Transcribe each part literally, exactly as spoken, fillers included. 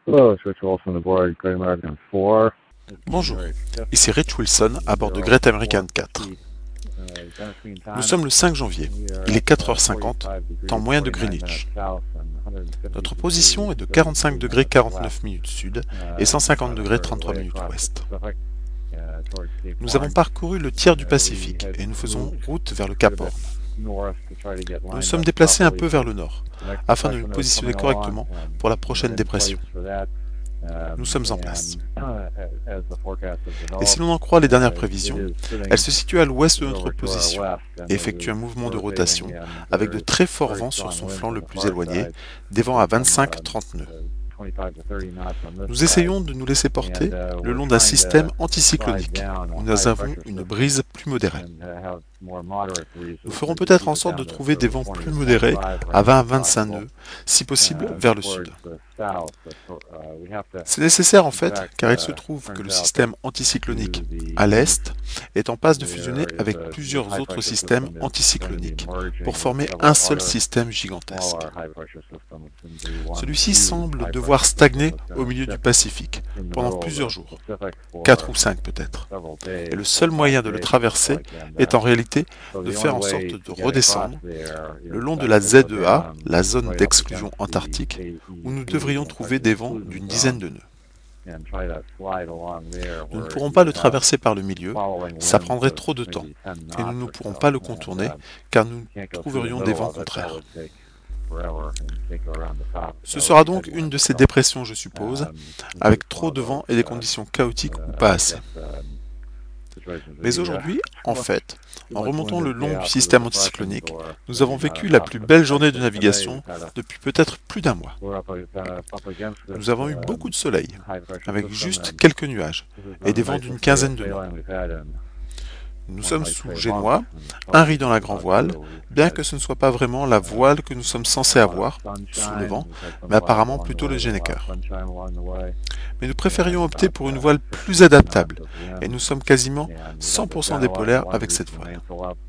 Hello, it's Rich Wilson aboard Great American four. Bonjour, ici Rich Wilson à bord de Great American quatre. Nous sommes le cinq janvier, il est quatre heures cinquante, temps moyen de Greenwich. Notre position est de quarante-cinq degrés quarante-neuf minutes sud et cent cinquante degrés trente-trois minutes ouest. Nous avons parcouru le tiers du Pacifique et nous faisons route vers le Cap Horn. Nous nous sommes déplacés un peu vers le nord, afin de nous positionner correctement pour la prochaine dépression. Nous sommes en place. Et si l'on en croit les dernières prévisions, elle se situe à l'ouest de notre position et effectue un mouvement de rotation avec de très forts vents sur son flanc le plus éloigné, des vents à vingt-cinq à trente nœuds. Nous essayons de nous laisser porter le long d'un système anticyclonique où nous avons une brise plus modérée. Nous ferons peut-être en sorte de trouver des vents plus modérés à vingt à vingt-cinq nœuds, si possible vers le sud. C'est nécessaire en fait, car il se trouve que le système anticyclonique à l'est est en passe de fusionner avec plusieurs autres systèmes anticycloniques pour former un seul système gigantesque. Celui-ci semble devoir stagner au milieu du Pacifique pendant plusieurs jours, quatre ou cinq peut-être. Et le seul moyen de le traverser est en réalité de faire en sorte de redescendre le long de la Z E A, la zone d'exclusion antarctique, où nous devrions trouver des vents d'une dizaine de nœuds. Nous ne pourrons pas le traverser par le milieu, ça prendrait trop de temps, et nous ne pourrons pas le contourner, car nous trouverions des vents contraires. Ce sera donc une de ces dépressions, je suppose, avec trop de vent et des conditions chaotiques ou pas assez. Mais aujourd'hui, en fait, en remontant le long du système anticyclonique, nous avons vécu la plus belle journée de navigation depuis peut-être plus d'un mois. Nous avons eu beaucoup de soleil, avec juste quelques nuages, et des vents d'une quinzaine de nœuds. Nous sommes sous génois, un riz dans la grand voile, bien que ce ne soit pas vraiment la voile que nous sommes censés avoir, sous le vent, mais apparemment plutôt le Genneker. Mais nous préférions opter pour une voile plus adaptable, et nous sommes quasiment cent pour cent des polaires avec cette voile.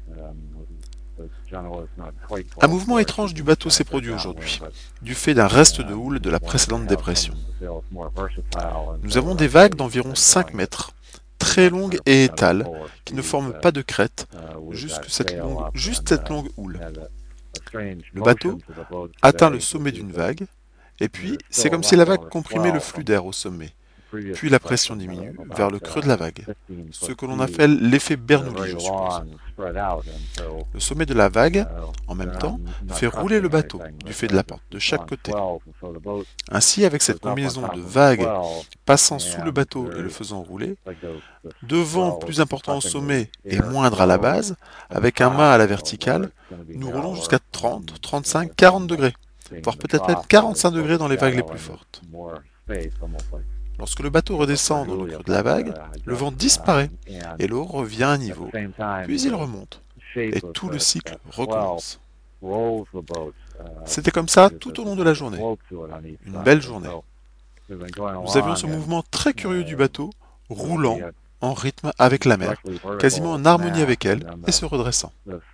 Un mouvement étrange du bateau s'est produit aujourd'hui, du fait d'un reste de houle de la précédente dépression. Nous avons des vagues d'environ cinq mètres, très longues et étales, qui ne forment pas de crête, juste cette longue, juste cette longue houle. Le bateau atteint le sommet d'une vague, et puis c'est comme si la vague comprimait le flux d'air au sommet. Puis la pression diminue vers le creux de la vague, ce que l'on appelle l'effet Bernoulli, je suppose. Le sommet de la vague, en même temps, fait rouler le bateau du fait de la pente de chaque côté. Ainsi, avec cette combinaison de vagues passant sous le bateau et le faisant rouler, deux vents plus importants au sommet et moindres à la base, avec un mât à la verticale, nous roulons jusqu'à trente, trente-cinq, quarante degrés, voire peut-être même quarante-cinq degrés dans les vagues les plus fortes. Lorsque le bateau redescend dans le creux de la vague, le vent disparaît et l'eau revient à niveau, puis il remonte, et tout le cycle recommence. C'était comme ça tout au long de la journée, une belle journée. Nous avions ce mouvement très curieux du bateau, roulant en rythme avec la mer, quasiment en harmonie avec elle et se redressant.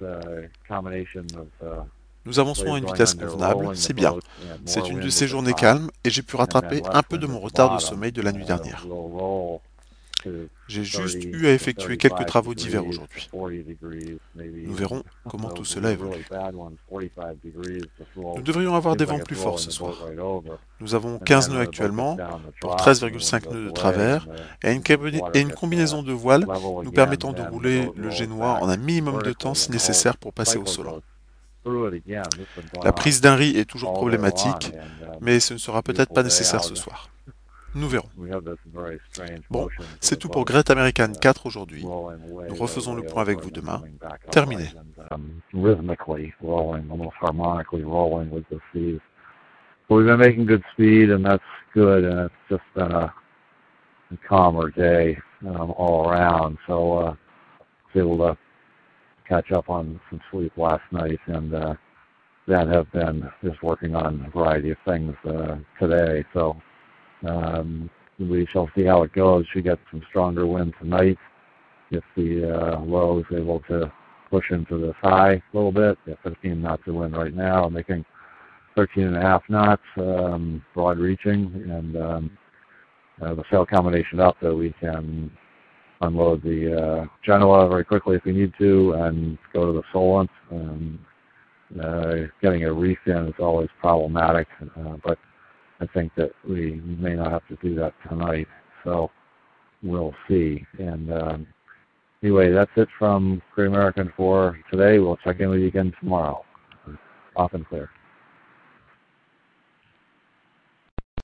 Nous avançons à une vitesse convenable, c'est bien. C'est une de ces journées calmes et j'ai pu rattraper un peu de mon retard de sommeil de la nuit dernière. J'ai juste eu à effectuer quelques travaux d'hiver aujourd'hui. Nous verrons comment tout cela évolue. Nous devrions avoir des vents plus forts ce soir. Nous avons quinze nœuds actuellement, pour treize virgule cinq nœuds de travers, et une, et une combinaison de voiles nous permettant de rouler le génois en un minimum de temps si nécessaire pour passer au Solent. La prise d'un riz est toujours problématique, mais ce ne sera peut-être pas nécessaire ce soir. Nous verrons. Bon, c'est tout pour Great American quatre aujourd'hui. Nous refaisons le point avec vous demain. Terminé. We've been making good speed, and that's good, and it's just been a calmer day um, all around. So, uh, I was able to catch up on some sleep last night, and uh, then have been just working on a variety of things uh, today. So, um, we shall see how it goes. We get some stronger wind tonight. If the uh, low is able to push into the high a little bit, yeah, fifteen knots of wind right now, making thirteen and a half knots, um, broad reaching, and um, uh, the sail combination up that we can unload the uh, Genoa very quickly if we need to and go to the Solent. Um, uh, getting a reef in is always problematic, uh, but I think that we may not have to do that tonight, so we'll see. And um, anyway, that's it from Great American for today. We'll check in with you again tomorrow. Off and clear.